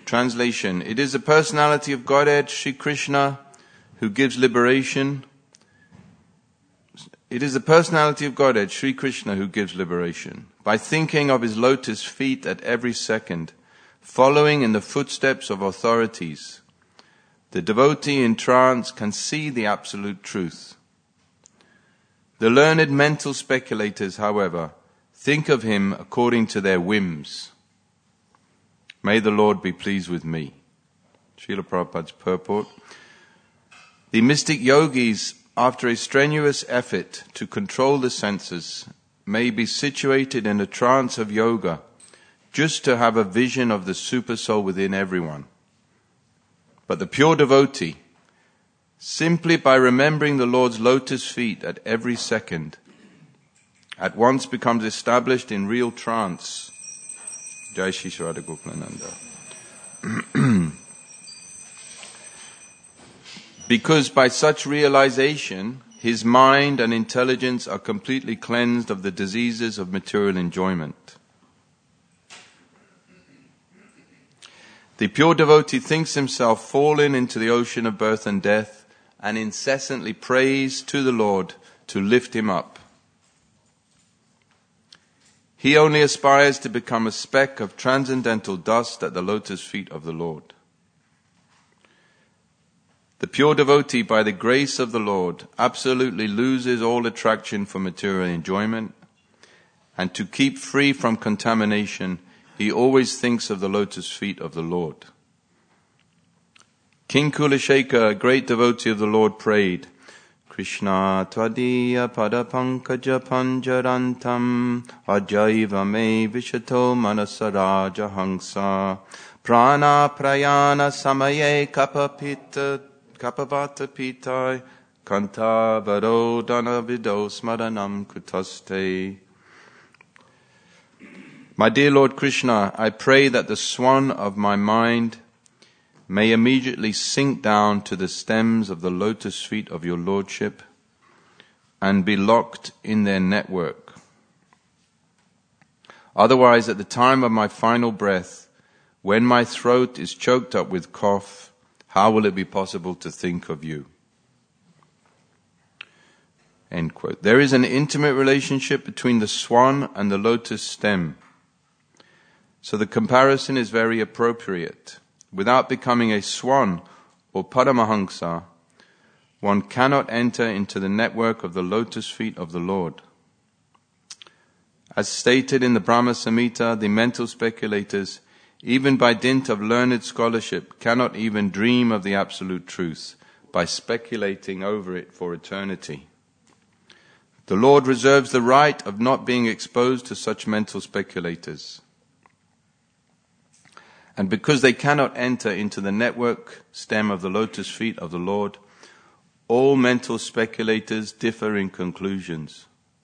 Translation: It is the personality of Godhead, Sri Krishna, who gives liberation. It is the personality of Godhead, Sri Krishna, who gives liberation. By thinking of his lotus feet at every second, following in the footsteps of authorities, the devotee in trance can see the absolute truth. The learned mental speculators, however, think of him according to their whims. May the Lord be pleased with me. Srila Prabhupada's purport. The mystic yogis, after a strenuous effort to control the senses, may be situated in a trance of yoga just to have a vision of the supersoul within everyone. But the pure devotee, simply by remembering the Lord's lotus feet at every second, at once becomes established in real trance. Jai Shri Radha Gokulananda. Because by such realization, his mind and intelligence are completely cleansed of the diseases of material enjoyment. The pure devotee thinks himself fallen into the ocean of birth and death and incessantly prays to the Lord to lift him up. He only aspires to become a speck of transcendental dust at the lotus feet of the Lord. The pure devotee, by the grace of the Lord, absolutely loses all attraction for material enjoyment, and to keep free from contamination, he always thinks of the lotus feet of the Lord. King Kulashekar, a great devotee of the Lord, prayed, Krishna tvadiya padapankaja panjarantam ajaiva me vishato manasaraja hangsa prana prayana samaye kapavata pitai kanta varodana vido smaranam kutaste. My dear Lord Krishna, I pray that the swan of my mind may immediately sink down to the stems of the lotus feet of your Lordship and be locked in their network. Otherwise, at the time of my final breath, when my throat is choked up with cough, how will it be possible to think of you? End quote. There is an intimate relationship between the swan and the lotus stem. So the comparison is very appropriate. Without becoming a swan or Paramahamsa, one cannot enter into the network of the lotus feet of the Lord. As stated in the Brahma Samhita, the mental speculators, even by dint of learned scholarship, cannot even dream of the absolute truth by speculating over it for eternity. The Lord reserves the right of not being exposed to such mental speculators. And because they cannot enter into the network stem of the lotus feet of the Lord, all mental speculators differ in conclusions.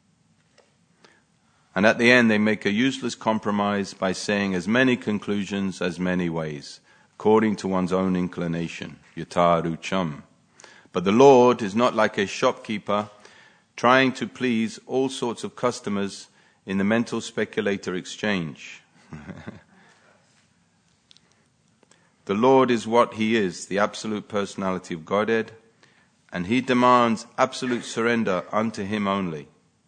And at the end they make a useless compromise by saying as many conclusions as many ways, according to one's own inclination, yatha rucham. But the Lord is not like a shopkeeper trying to please all sorts of customers in the mental speculator exchange. The Lord is what He is, the absolute personality of Godhead, and He demands absolute surrender unto Him only.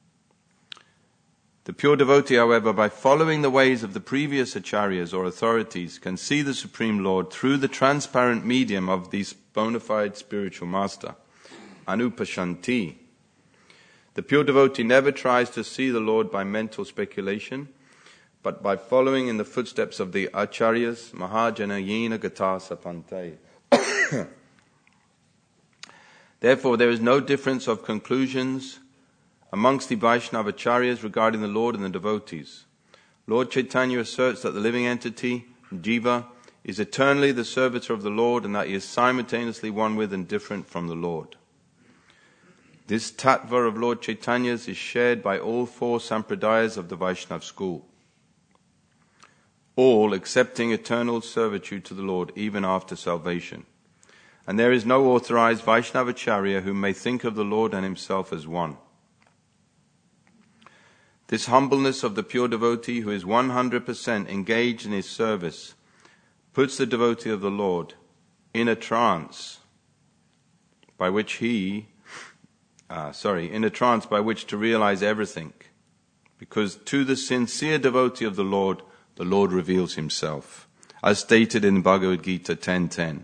The pure devotee, however, by following the ways of the previous acharyas or authorities, can see the Supreme Lord through the transparent medium of the bona fide spiritual master, Anupashanti. The pure devotee never tries to see the Lord by mental speculation, but by following in the footsteps of the acharyas, mahajana yena gata sapante. Therefore, there is no difference of conclusions amongst the Vaishnava acharyas regarding the Lord and the devotees. Lord Chaitanya asserts that the living entity, Jiva, is eternally the servitor of the Lord and that he is simultaneously one with and different from the Lord. This tattva of Lord Chaitanya's is shared by all four sampradayas of the Vaishnava school, all accepting eternal servitude to the Lord even after salvation. And there is no authorized Vaishnavacharya who may think of the Lord and himself as one. This humbleness of the pure devotee who is 100% engaged in his service puts the devotee of the Lord in a trance by which in a trance by which to realize everything. Because to the sincere devotee of the Lord reveals himself, as stated in Bhagavad Gita 10.10.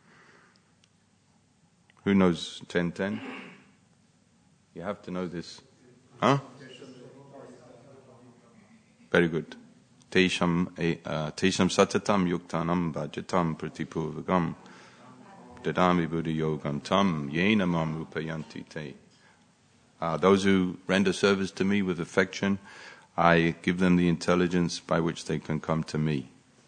Who knows 10.10? You have to know this. Huh? Very good. Tesham satatam yuktanam bhajatam pratipurvagam dadami buddha yogam tam yena mam upayanti te. Those who render service to me with affection, I give them the intelligence by which they can come to me.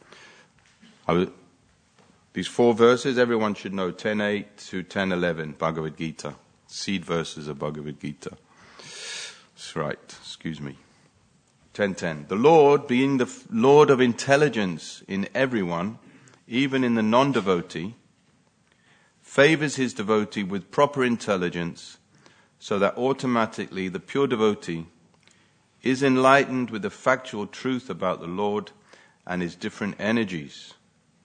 These 4 verses everyone should know, 10.8 to 10.11, Bhagavad Gita. Seed verses of Bhagavad Gita. That's right, excuse me. 10.10. The Lord, being the Lord of intelligence in everyone, even in the non-devotee, favors his devotee with proper intelligence, so that automatically the pure devotee is enlightened with the factual truth about the Lord and his different energies.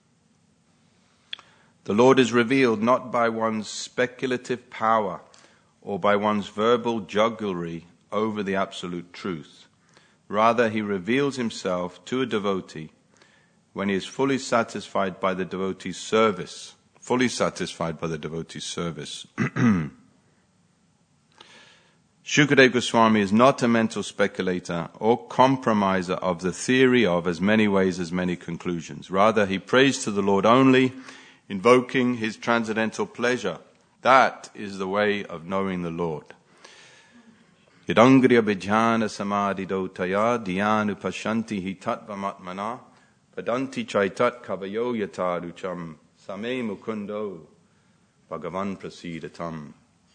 The Lord is revealed not by one's speculative power or by one's verbal jugglery over the absolute truth. Rather, he reveals himself to a devotee when he is fully satisfied by the devotee's service. Fully satisfied by the devotee's service. Shukadeva Goswami is not a mental speculator or compromiser of the theory of as many ways as many conclusions. Rather, he prays to the Lord only, invoking his transcendental pleasure. That is the way of knowing the Lord. Yadangriya bijhana samadhidotaya dhyanu pashanti hi tattvamatmana padanti chaitat kavayo yatarucham same mukundo bhagavan prasidatam.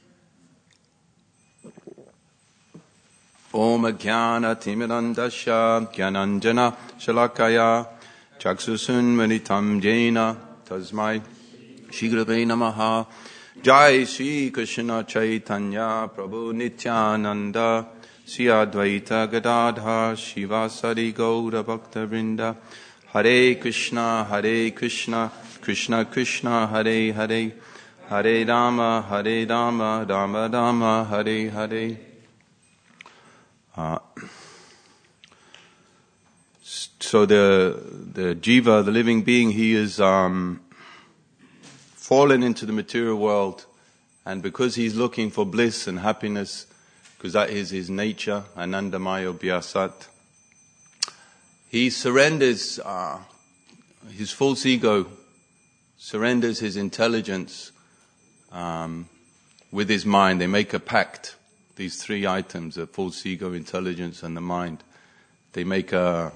Om jnana timirandasya jnananjana shalakaya chaksusun manitam jena tasmai shigrave namaha. Jai Shri Krishna Chaitanya Prabhu Nityananda Sri Advaita Gadadhar Shivasari Gaura Bhakta Vrinda. Hare Krishna Krishna Krishna Hare Hare Hare Rama Rama Rama Hare Hare. So the jiva, the living being, he is fallen into the material world, and because he's looking for bliss and happiness, because that is his nature, Anandamayo Bhyasat, he surrenders his false ego, surrenders his intelligence with his mind. They make a pact, these 3 items, the false ego, intelligence and the mind. They make a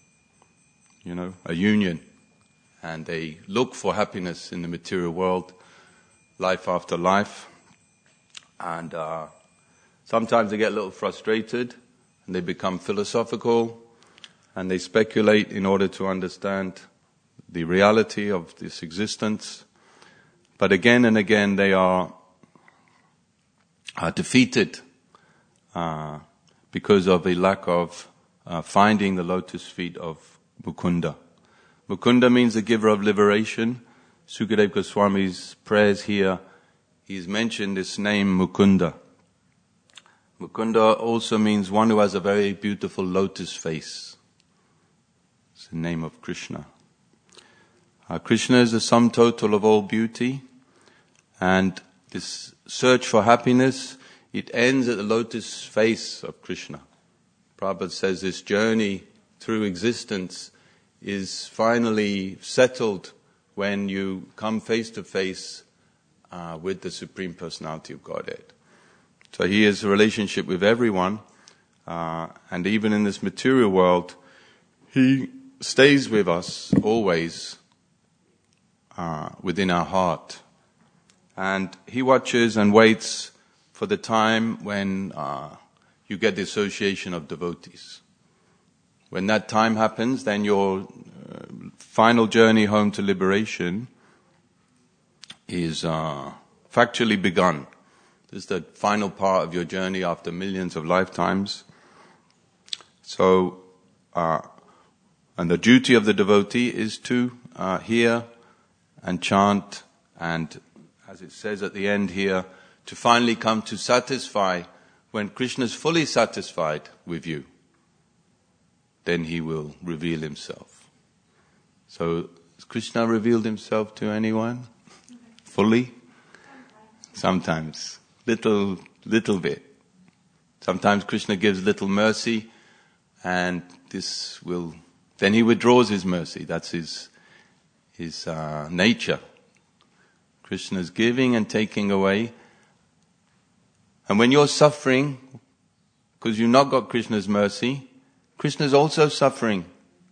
union. And they look for happiness in the material world, life after life. And sometimes they get a little frustrated, and they become philosophical, and they speculate in order to understand the reality of this existence. But again and again they are defeated because of a lack of finding the lotus feet of Mukunda. Mukunda means the giver of liberation. Sukadeva Goswami's prayers here, he's mentioned this name Mukunda. Mukunda also means one who has a very beautiful lotus face. It's the name of Krishna. Krishna is the sum total of all beauty, and this search for happiness, it ends at the lotus face of Krishna. Prabhupada says this journey through existence is finally settled when you come face to face with the Supreme Personality of Godhead. So he has a relationship with everyone, and even in this material world, he stays with us always within our heart. And he watches and waits for the time when you get the association of devotees. When that time happens, then your final journey home to liberation is factually begun. This is the final part of your journey after millions of lifetimes. So, and the duty of the devotee is to hear and chant, and as it says at the end here, to finally come to satisfy. When Krishna is fully satisfied with you, then he will reveal himself. So, has Krishna revealed himself to anyone? Fully? Sometimes. Little bit. Sometimes Krishna gives little mercy, and then he withdraws his mercy. That's his nature. Krishna is giving and taking away. And when you're suffering, because you've not got Krishna's mercy, Krishna's also suffering.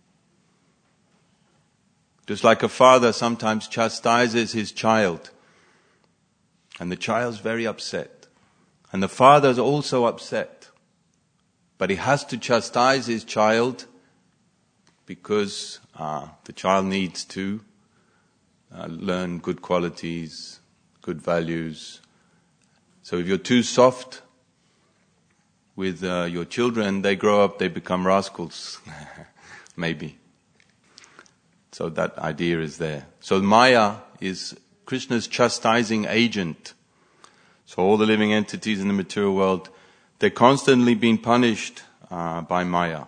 Just like a father sometimes chastises his child, and the child's very upset. And the father's also upset. But he has to chastise his child because the child needs to learn good qualities, good values. So if you're too soft with your children, they grow up, they become rascals, maybe. So that idea is there. So Maya is Krishna's chastising agent. So all the living entities in the material world, they're constantly being punished by Maya.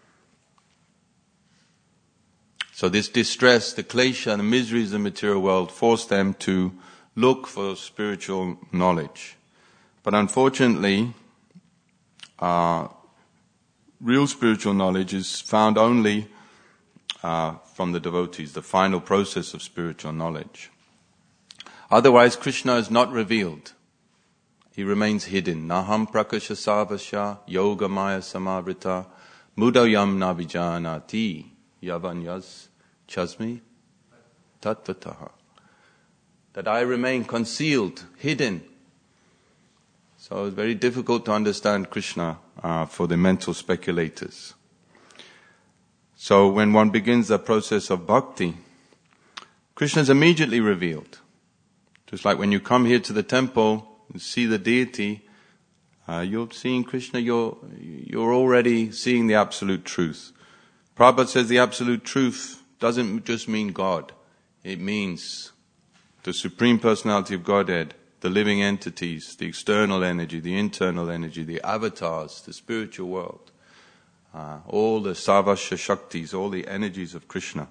So this distress, the klesha, the miseries of the material world force them to look for spiritual knowledge. But unfortunately, real spiritual knowledge is found only from the devotees, the final process of spiritual knowledge. Otherwise, Krishna is not revealed. He remains hidden. Naham prakasha savasya yoga maya samavrita mudayam nabijanati yavanyas chasmi tattvataha. That I remain concealed, hidden. So it's very difficult to understand Krishna for the mental speculators. So when one begins the process of bhakti, Krishna is immediately revealed. Just like when you come here to the temple and see the deity, you're seeing Krishna, you're already seeing the absolute truth. Prabhupada says the absolute truth doesn't just mean God. It means the Supreme Personality of Godhead, the living entities, the external energy, the internal energy, the avatars, the spiritual world, all the Sarvasya Shaktis, all the energies of Krishna.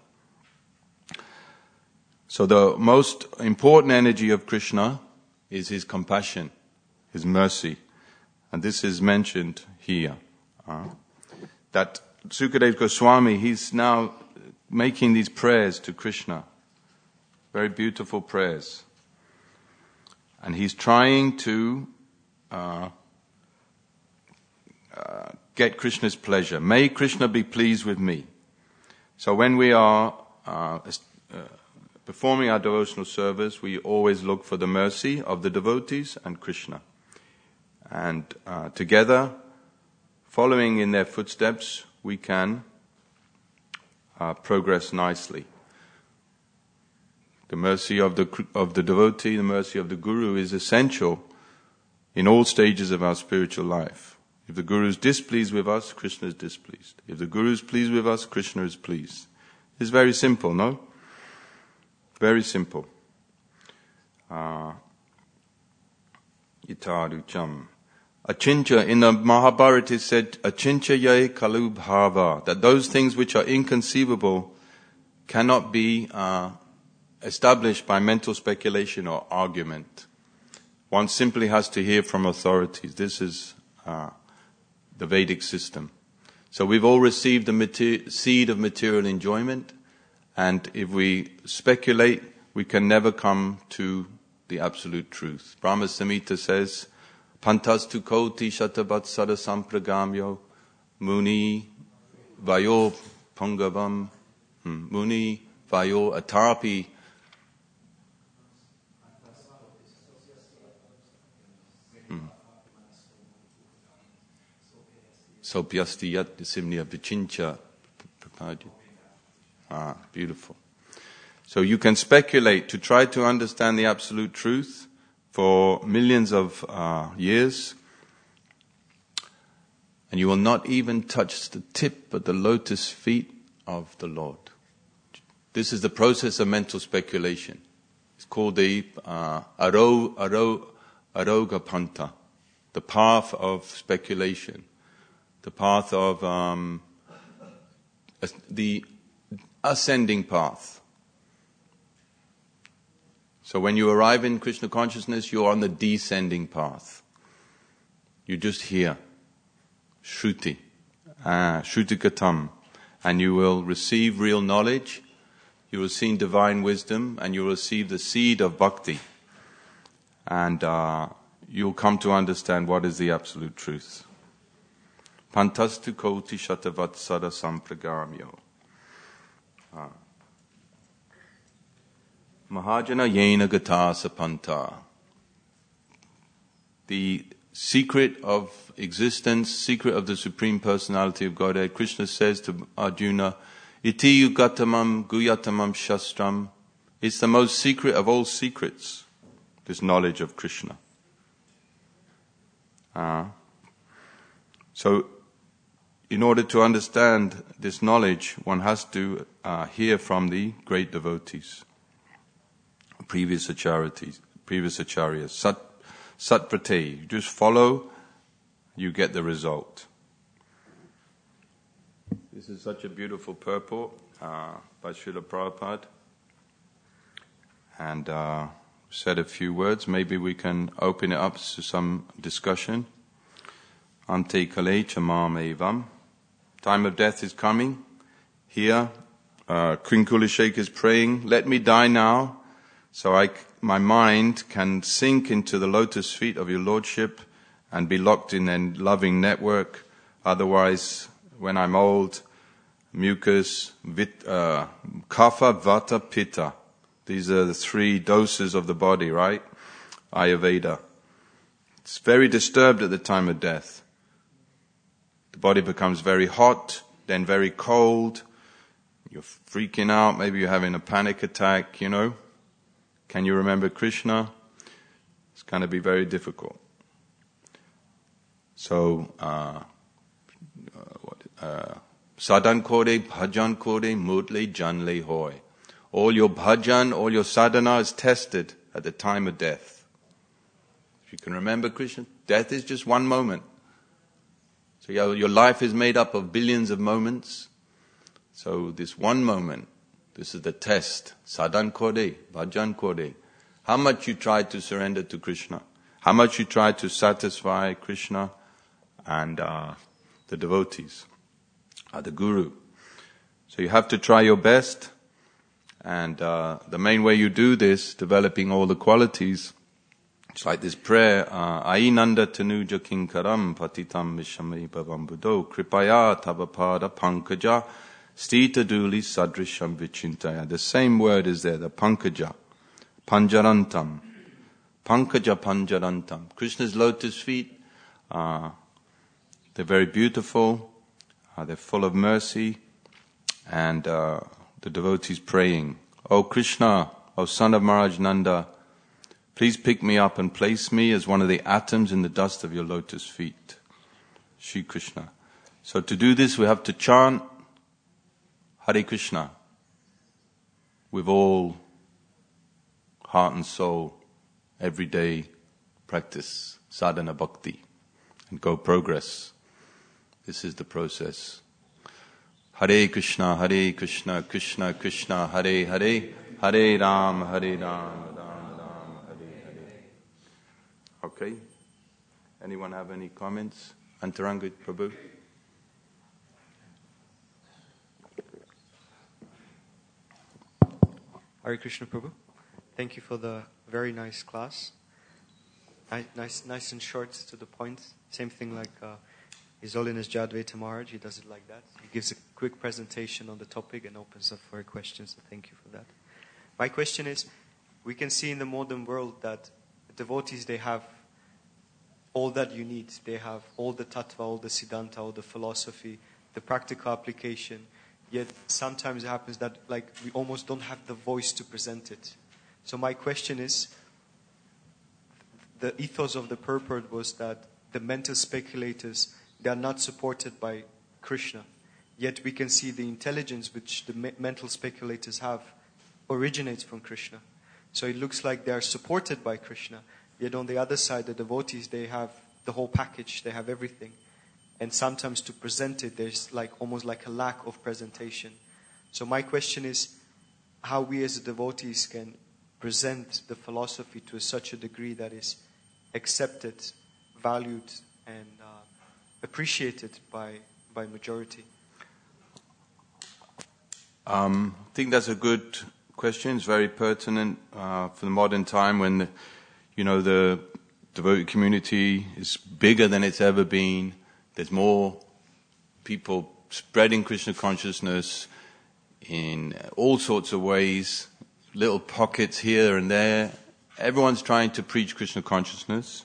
So the most important energy of Krishna is his compassion, his mercy. And this is mentioned here. That Sukadeva Goswami, he's now making these prayers to Krishna. Very beautiful prayers. And he's trying to get Krishna's pleasure. May Krishna be pleased with me. So when we are performing our devotional service, we always look for the mercy of the devotees and Krishna. And together, following in their footsteps, we can progress nicely. The mercy of the devotee, the mercy of the guru is essential in all stages of our spiritual life. If the guru is displeased with us, Krishna is displeased. If the guru is pleased with us, Krishna is pleased. It's very simple, no? Very simple. Itarucham. Achincha, in the Mahabharata it said, Achincha ye kalu bhava, that those things which are inconceivable cannot be established by mental speculation or argument. One simply has to hear from authorities. This is the Vedic system. So we've all received the seed of material enjoyment, and if we speculate, we can never come to the absolute truth. Brahma Samhita says, Pantastu koti shatabatsara sampragamyo muni vayo pungavam muni vayo atarpi sopyasti yat simnya vichincha. Beautiful. So you can speculate to try to understand the absolute truth for millions of years, and you will not even touch the tip of the lotus feet of the Lord. This is the process of mental speculation. It's called the Arogapanta, the path of speculation, the path of the ascending path. So when you arrive in Krishna consciousness, you're on the descending path. You just hear Shruti, Shrutikatam, and you will receive real knowledge, you will see divine wisdom, and you will receive the seed of bhakti. And you'll come to understand what is the absolute truth. Pantastu koti shatavatsara sampragamyo. Mahajana yena gatasa panta. The secret of existence, secret of the Supreme Personality of Godhead, Krishna says to Arjuna, Iti yugatamam guyatamam shastram. It's the most secret of all secrets, this knowledge of Krishna. So, in order to understand this knowledge, one has to hear from the great devotees, previous acharyas, Satprate. You just follow, you get the result. This is such a beautiful purport by Srila Prabhupada. And said a few words. Maybe we can open it up to some discussion. Ante kale chamam evam. Time of death is coming. Here, Krinkulishek is praying, let me die now, so my mind can sink into the lotus feet of your Lordship and be locked in a loving network. Otherwise, when I'm old, mucus, kapha, vata, pitta. These are the three doses of the body, right? Ayurveda. It's very disturbed at the time of death. The body becomes very hot, then very cold. You're freaking out. Maybe you're having a panic attack, Can you remember Krishna? It's going to be very difficult. So, sadhan kore, bhajan kore, mudle janle hoy. All your bhajan, all your sadhana is tested at the time of death. If you can remember Krishna, death is just one moment. So your life is made up of billions of moments. So this one moment, this is the test. Sadhan kore, bhajan kore. How much you try to surrender to Krishna. How much you try to satisfy Krishna and the devotees, the Guru. So you have to try your best. And the main way you do this, developing all the qualities, it's like this prayer, Ainanda tanuja kinkaram patitam vishami bhavam buddho kripaya tabapada pankaja stita duli sadrisham vichintaya. The same word is there, the pankaja, panjarantam, pankaja panjarantam. Krishna's lotus feet, they're very beautiful, they're full of mercy, and the devotees praying, O Krishna, O son of Maharaj Nanda, please pick me up and place me as one of the atoms in the dust of your lotus feet. Shri Krishna. So to do this, we have to chant Hare Krishna with all heart and soul, every day practice sadhana bhakti and go progress. This is the process. Hare Krishna, Krishna Krishna, Hare Hare, Hare Ram, Ram Ram, Hare Hare. Okay. Anyone have any comments? Antaranga Prabhu? Hare Krishna Prabhu. Thank you for the very nice class. Nice and short, to the point. Same thing like His Holiness Jadvaita Maharaj, he does it like that. He gives a quick presentation on the topic and opens up for questions, so thank you for that. My question is, we can see in the modern world that devotees, they have all that you need. They have all the tattva, all the siddhanta, all the philosophy, the practical application. Yet sometimes it happens that we almost don't have the voice to present it. So my question is, the ethos of the purport was that the mental speculators, they are not supported by Krishna. Yet we can see the intelligence which the mental speculators have originates from Krishna. So it looks like they are supported by Krishna. Yet on the other side, the devotees, they have the whole package, they have everything. And sometimes to present it, there's almost like a lack of presentation. So my question is, how we as devotees can present the philosophy to such a degree that is accepted, valued, and appreciated by majority? I think that's a good question. It's very pertinent for the modern time when the devotee community is bigger than it's ever been. There's more people spreading Krishna consciousness in all sorts of ways, little pockets here and there. Everyone's trying to preach Krishna consciousness.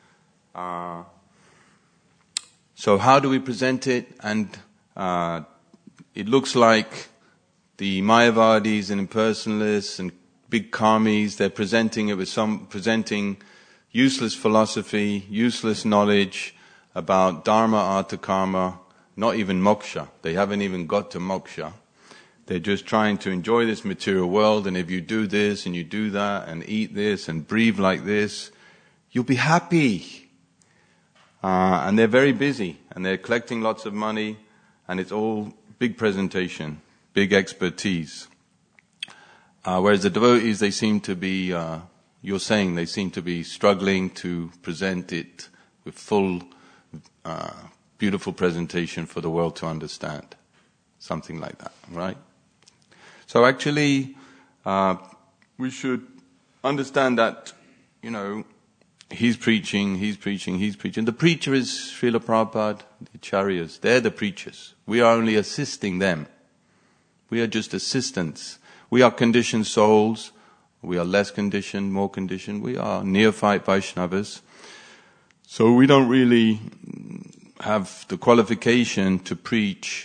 So how do we present it? And it looks like the Mayavadis and impersonalists and big karmis, they're presenting it with presenting useless philosophy, useless knowledge about dharma, artha, karma, not even moksha. They haven't even got to moksha. They're just trying to enjoy this material world, and if you do this and you do that and eat this and breathe like this, you'll be happy. And they're very busy, and they're collecting lots of money, and it's all big presentation, big expertise. Whereas the devotees, they seem to be, you're saying, they seem to be struggling to present it with full, beautiful presentation for the world to understand. Something like that, right? So actually, we should understand that, he's preaching. The preacher is Srila Prabhupada, the acharyas. They're the preachers. We are only assisting them. We are just assistants. We are conditioned souls. We are less conditioned, more conditioned. We are neophyte Vaishnavas. So we don't really have the qualification to preach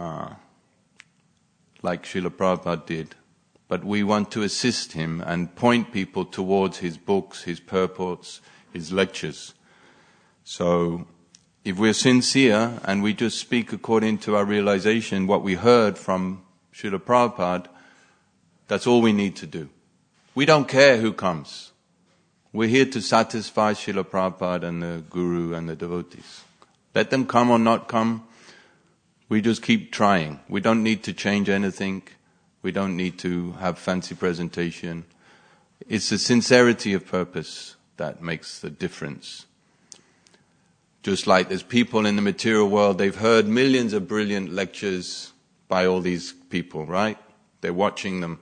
like Srila Prabhupada did. But we want to assist him and point people towards his books, his purports, his lectures. So if we're sincere and we just speak according to our realization, what we heard from Srila Prabhupada, that's all we need to do. We don't care who comes. We're here to satisfy Srila Prabhupada and the Guru and the devotees. Let them come or not come. We just keep trying. We don't need to change anything. We don't need to have fancy presentation. It's the sincerity of purpose that makes the difference. Just like there's people in the material world, they've heard millions of brilliant lectures by all these people, right? They're watching them.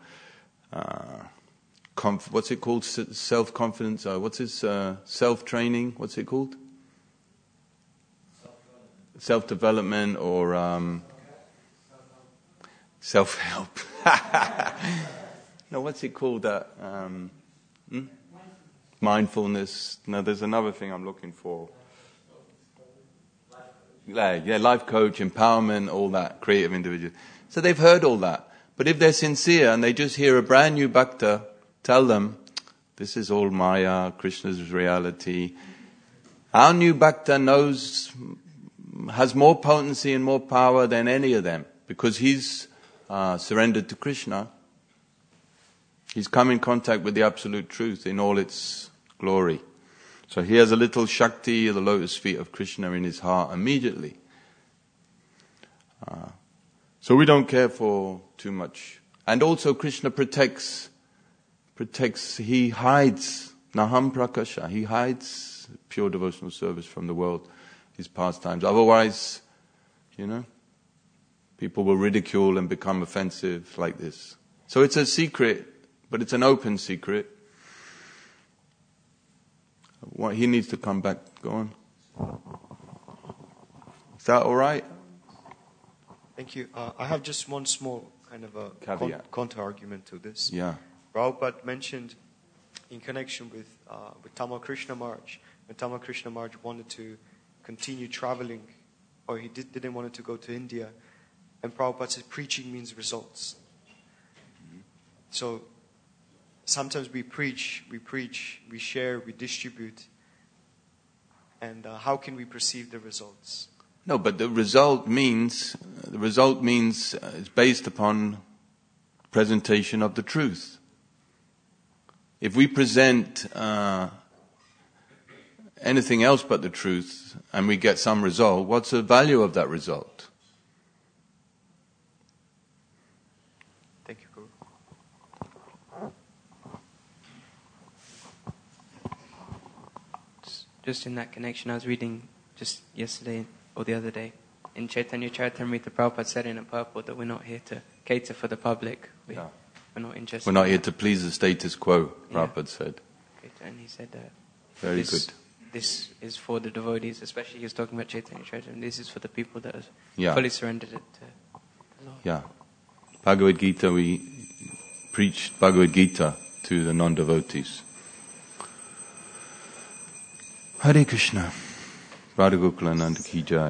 What's it called? Self-confidence? What's this? Self-training? What's it called? Self-development or self-help. No, what's it called? Mindfulness. No, there's another thing I'm looking for. Yeah, life coach, empowerment, all that, creative individual. So they've heard all that. But if they're sincere and they just hear a brand new bhakta tell them, this is all Maya, Krishna's reality. Our new bhakta has more potency and more power than any of them because he's surrendered to Krishna. He's come in contact with the absolute truth in all its glory. So he has a little Shakti, the lotus feet of Krishna in his heart immediately. So we don't care for too much. And also Krishna protects, he hides, Naham Prakasha, he hides pure devotional service from the world, his pastimes. Otherwise, people will ridicule and become offensive like this. So it's a secret, but it's an open secret. He needs to come back. Go on. Is that all right? Thank you. I have just one small kind of a counter-argument to this. Yeah. Prabhupada mentioned in connection with Tamal Krishna Maharaj, when Tamal Krishna Maharaj wanted to continue traveling, or he didn't want to go to India, and Prabhupada said preaching means results. Mm-hmm. So sometimes we preach, we share, we distribute, and how can we perceive the results? No, but the result means it's based upon presentation of the truth. If we present anything else but the truth and we get some result, what's the value of that result? Thank you, Guru. Just in that connection, I was reading just yesterday or the other day in Chaitanya Charitamrita, Prabhupada said in a purport that we're not here to cater for the public. We're not interested. We're not here to please the status quo, Prabhupada said. And he said that Very good. This is for the devotees, especially he was talking about Chaitanya Charitamrita. This is for the people that have fully surrendered it to the Lord. Yeah. Bhagavad Gita, we preached Bhagavad Gita to the non-devotees. Hare Krishna. Radha Gokulananda Ki Jai.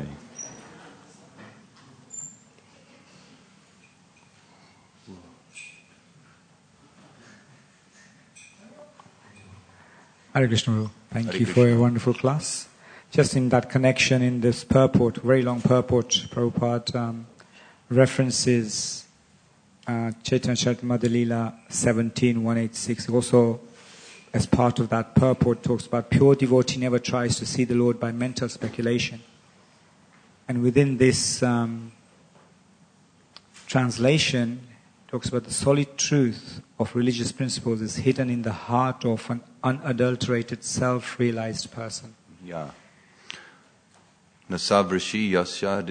Hare Krishna Guru. Thank Hare you Krishna. for a wonderful class. Just in that connection, in this purport, very long purport, Prabhupada references Chaitanya Charitamrita Leela 17:186. Also, as part of that purport, talks about pure devotee never tries to see the Lord by mental speculation. And within this translation, talks about the solid truth of religious principles is hidden in the heart of an unadulterated, self-realized person. Yeah. Nasavrishi Yasya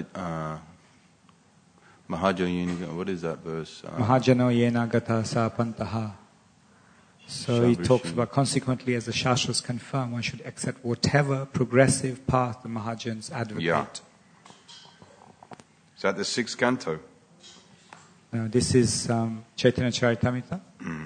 Mahajayini. What is that verse? Mahajano yena gata sa pantaha. So he talks Savrishi. about, consequently, as the Shastras confirm, one should accept whatever progressive path the Mahajans advocate. Yeah. Is that the 6th canto? This is Chaitanya Charitamrita.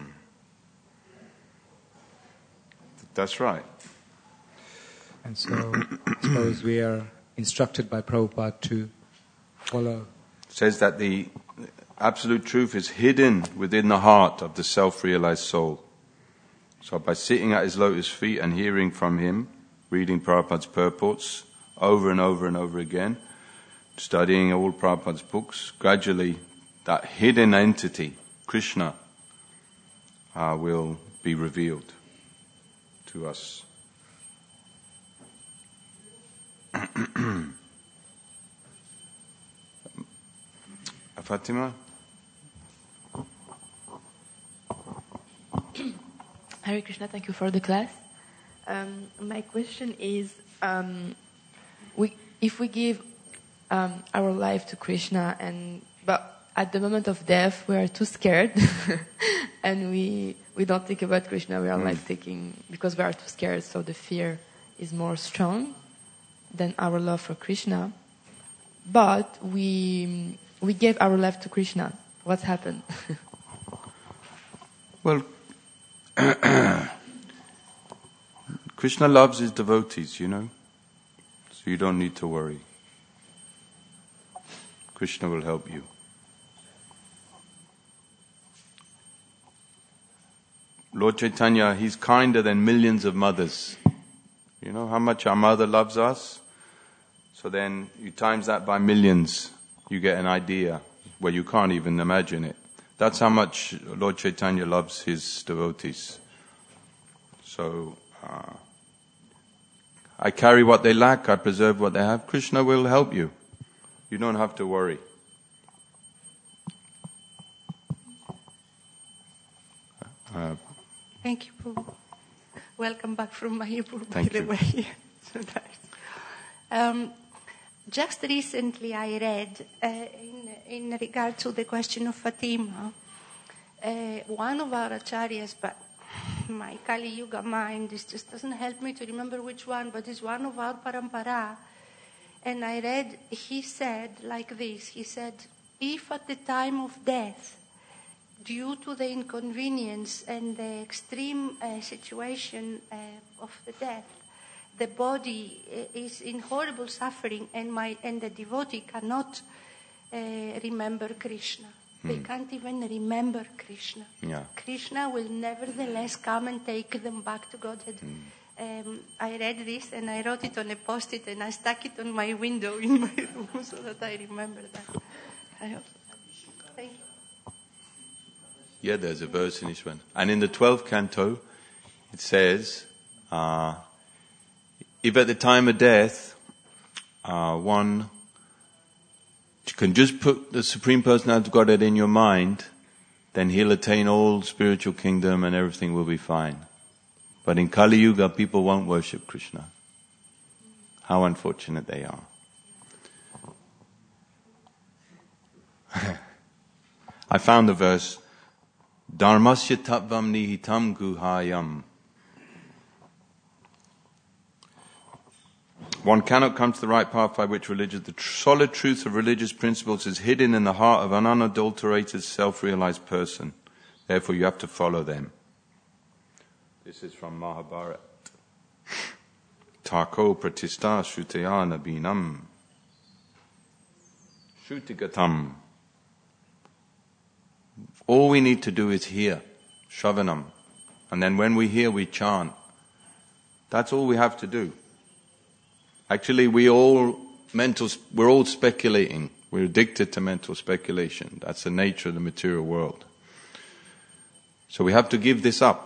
That's right. And so I suppose we are instructed by Prabhupada to follow. It says that the absolute truth is hidden within the heart of the self-realized soul. So by sitting at his lotus feet and hearing from him, reading Prabhupada's purports over and over and over again, studying all Prabhupada's books, gradually that hidden entity, Krishna, will be revealed to us. Fatima? Hare Krishna, thank you for the class. My question is, if we give our life to Krishna, but at the moment of death we are too scared, and we don't think about Krishna, we are like thinking, because we are too scared, so the fear is more strong than our love for Krishna. But we gave our life to Krishna. What happened? Well, Krishna loves his devotees, you know, so you don't need to worry. Krishna will help you. Lord Chaitanya, he's kinder than millions of mothers. You know how much our mother loves us? So then you times that by millions, you get an idea where you can't even imagine it. That's how much Lord Chaitanya loves his devotees. So, I carry what they lack, I preserve what they have. Krishna will help you. You don't have to worry. Thank you, Prabhu. Welcome back from Mayapur, by Thank the you. way. So nice. Just recently I read, in regard to the question of Fatima, one of our acharyas, but my Kali Yuga mind just doesn't help me to remember which one, but it's one of our parampara. And I read, he said like this, he said, if at the time of death, due to the inconvenience and the extreme situation of the death, the body is in horrible suffering, and the devotee cannot remember Krishna. They can't even remember Krishna. Yeah. Krishna will nevertheless come and take them back to Godhead. I read this and I wrote it on a post-it and I stuck it on my window in my room so that I remember that. I hope. Thank you. Yeah, there's a verse in this one. And in the 12th canto, it says, if at the time of death, one can just put the Supreme Personality of Godhead in your mind, then he'll attain all spiritual kingdom and everything will be fine. But in Kali Yuga, people won't worship Krishna. How unfortunate they are. I found the verse, Dharmasya tattvam nihitam guhayam. One cannot come to the right path by which the solid truth of religious principles is hidden in the heart of an unadulterated, self-realized person. Therefore, you have to follow them. This is from Mahabharata. Tako pratista shrutayana binam. Shrutigatam. All we need to do is hear. Shravanam. And then when we hear, we chant. That's all we have to do. Actually, we're all speculating. We're addicted to mental speculation. That's the nature of the material world. So we have to give this up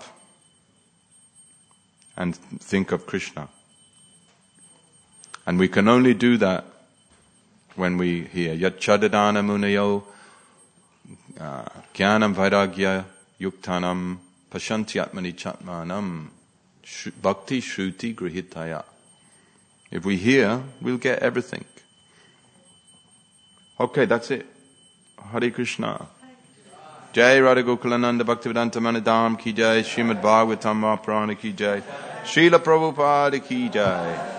and think of Krishna. And we can only do that when we hear Yat Chadadana Munayo Jnanam Vairagya Yuktanam Pashanti Atmani Chatmanam Bhakti Shruti Grihitaya. If we hear, we'll get everything. Okay, that's it. Hare Krishna. Jai Radha Gokulananda Bhaktivedanta Manadam ki jai. Srimad Bhagavatam Mahaprana ki jai. Srila Prabhupada ki jai.